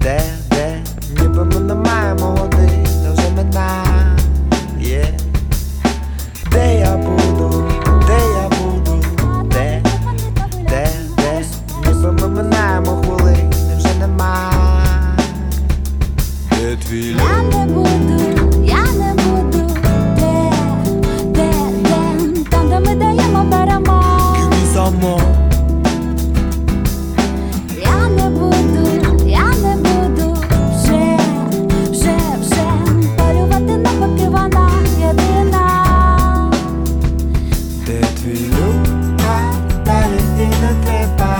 де, ніби ми не маємо води, та вже минає. Де я буду, де я буду, де, ніби ми минаємо хвилини, вже нема. Де твій люк? Я не буду, де, там, де ми даємо, беремо. Give me some more. Я не буду, вже полювати не поки вона єдина. Де твій люк? А далі і не треба.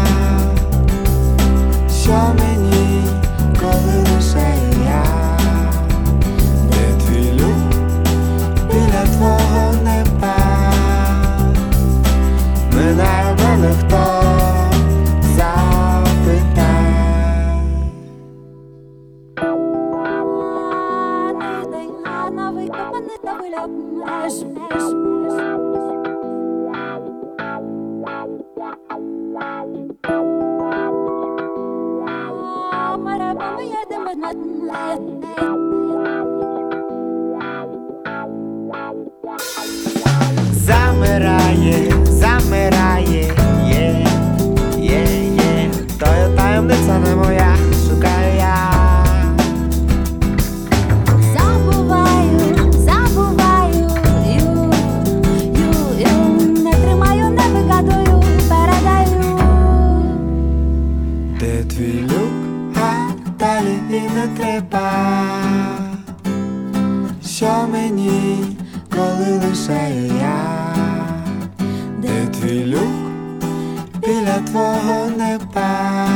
Що мені, коли лише я? Де твій люк? Біля твого неба. Минає мене хто? Новий копаний та вильот. Замирає, тою таємниця не моя, шукаю я. Забуваю, не тримаю, не вигадую, передаю. Де твій люк, а далі і не треба. Що мені, коли лише я? Де твій люк, біля твого неба.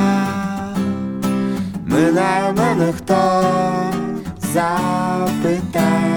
Минає мене хто, запитай.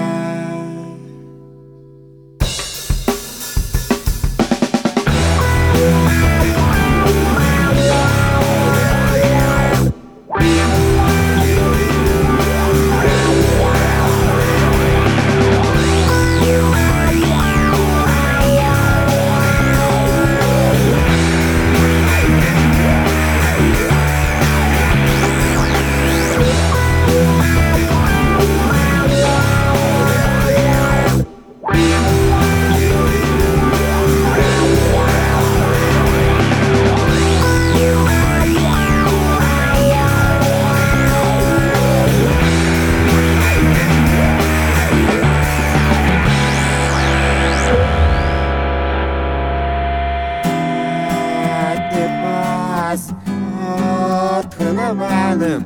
Феноменом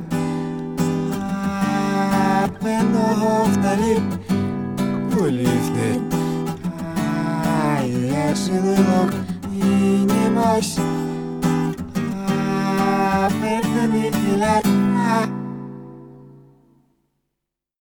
певного вдалі полівни. Я шилилок і німось. Певний білет.